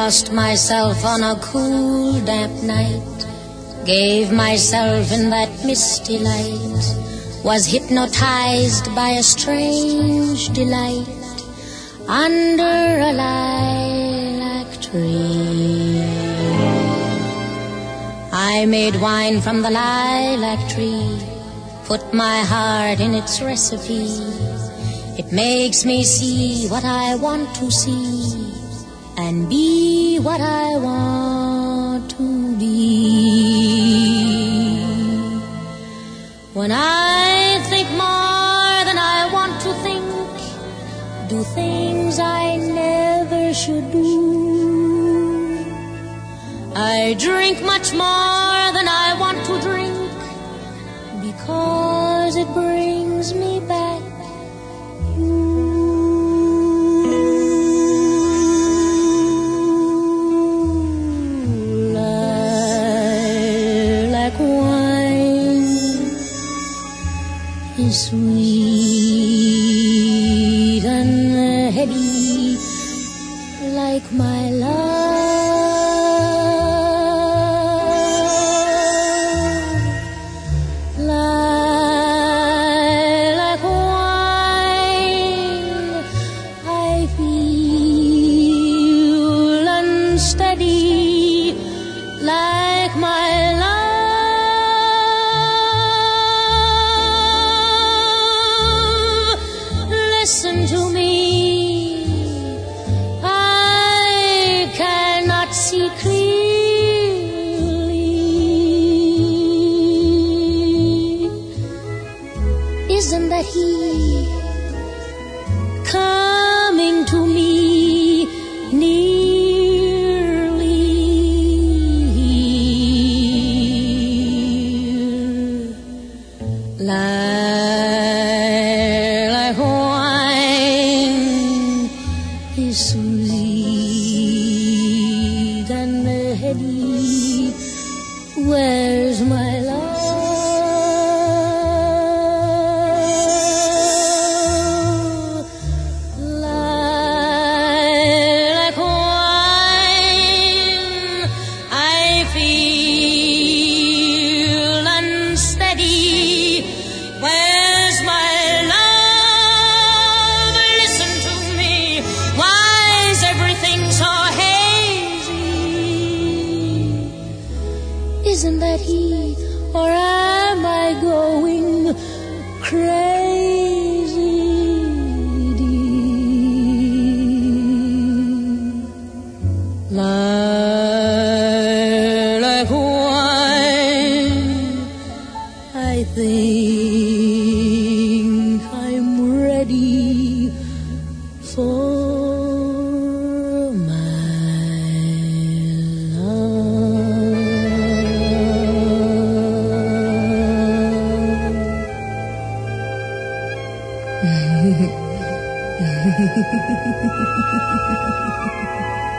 lost myself on a cool, damp night, gave myself in that misty light, was hypnotized by a strange delight under a lilac tree. I made wine from the lilac tree, put my heart in its recipe. It makes me see what I want to see and be what I want to be. When I think more than I want to think, do things I never should do. I drink much more than I want to drink, because it brings me back sweet and heady, like my love. Lilac wine, I feel unsteady, like my love. Listen to me, I cannot see clearly. Isn't that he coming to me nearly? Lilac wine is sweet and heady. Where's my love? Lilac wine, I feel unsteady. Where's my love? Listen to me. Why is everything so hazy? Isn't that he, or am I going crazy? Lilac wine, I think I'm ready for my love.